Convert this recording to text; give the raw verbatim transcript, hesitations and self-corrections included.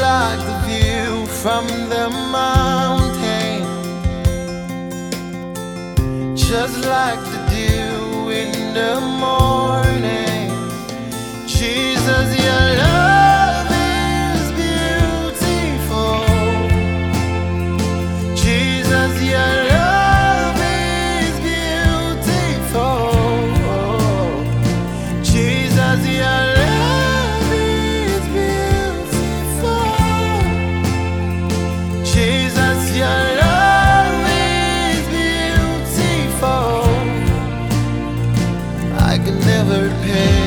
like the view from the mountain, just like the dew in the morning. Jesus, your love is beautiful. Jesus, your love is beautiful. Jesus, your love is beautiful. Jesus, your love is beautiful. I can never pay